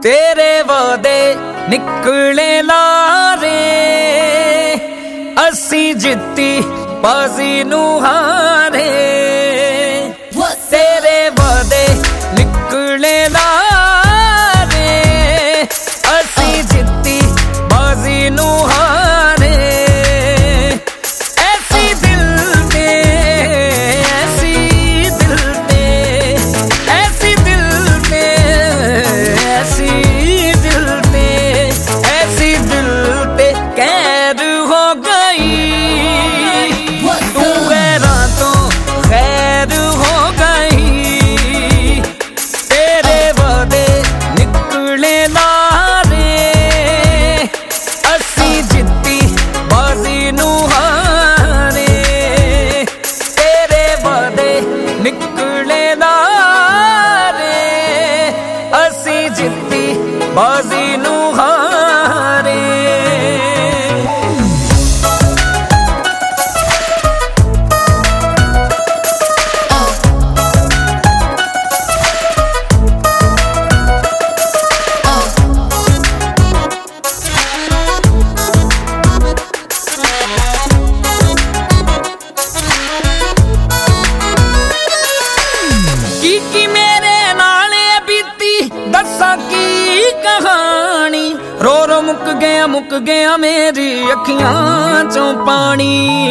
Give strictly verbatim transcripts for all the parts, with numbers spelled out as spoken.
तेरे वादे निकले लारे, असी जित्ती बाजी नू हारे। तेरे वादे निकले लारे, असी जित्ती बाजी नू हारे। ऐसी दिल दे, ऐसी दिल दे, ऐसी दिल दे, ऐसी दिल दे, ऐसी दिल पे कैद हो गई। तू गैरा तो गैर हो गई। तेरे वादे निकले लारे, असी जित्ती बाजी नू हारे। तेरे वादे निकले लारे, असी जित्ती बाजी नू हारे। की की मेरे नाले बीती दसा की कहानी। रो रो मुक गया मुक गया मेरी अखियां चों पानी।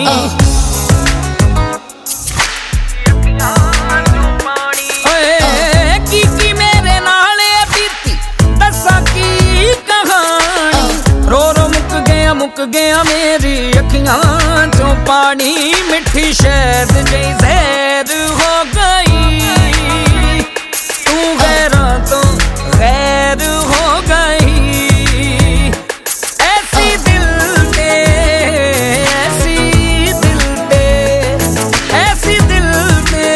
की की मेरे नाले बीती दसा की कहानी। रो रो मुक गया मुक गया मेरी अखियां चों पानी। मिठी शहद जई जहर हो गई। तू गैरा तो गैर हो गई। ऐसी दिल दे, ऐसी दिल दे, ऐसी दिल दे,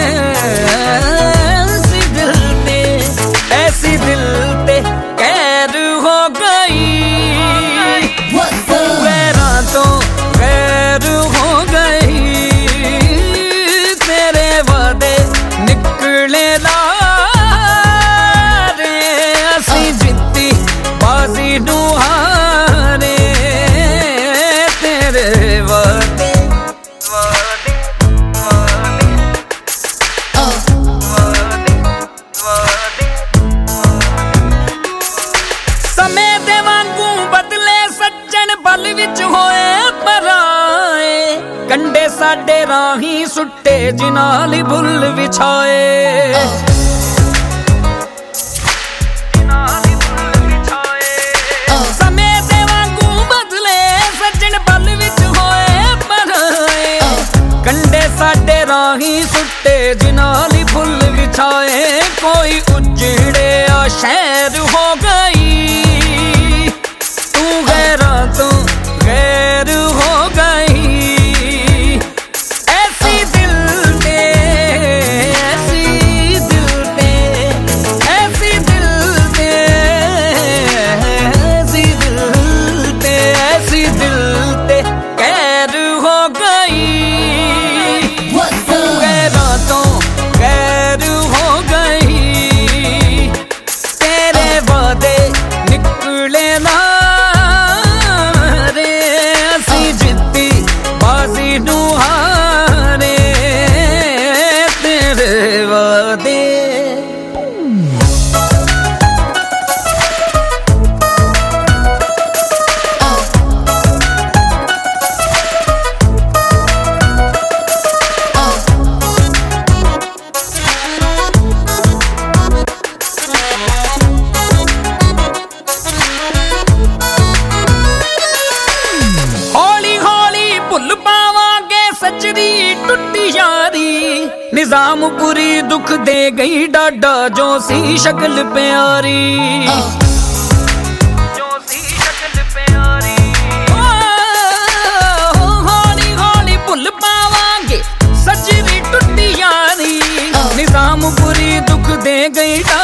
ऐसी दिल दे, ऐसी दिल पे कैद हो गई। तू गैरा तो गैर हो गई। तेरे वादे निकले ला बाजी नू हारे। तेरे वादे वादे वादे वादे वादे। समय दे वांगू बदले सज्जन पल विच होए पराए। कंडे साडे राही सुट्टे जिनाल भुल विछाए। कंडे साडे राही सुट्टे जिनाली फुल विछाए। कोई उजड़े शहर हो गई। तू गैरा तो गैर हो गई। ऐसी दिल दे, ऐसी दिल दे, ऐसी दिल दे, ऐसी दिल दे, ऐसी दिल पे कैद हो गई। तो गैर हो गई। तेरे वादे निकले लारे, असी जित्ती बाजी नू हारे। तेरे वादे निजामपुरी दुख दे गई डाडा जो सी शक्ल प्यारी। जो सी शक्ल प्यारी। हौली हौली भुल पावांगे सजरी टुटी यारी। निजामपुरी दुख दे गई डाडा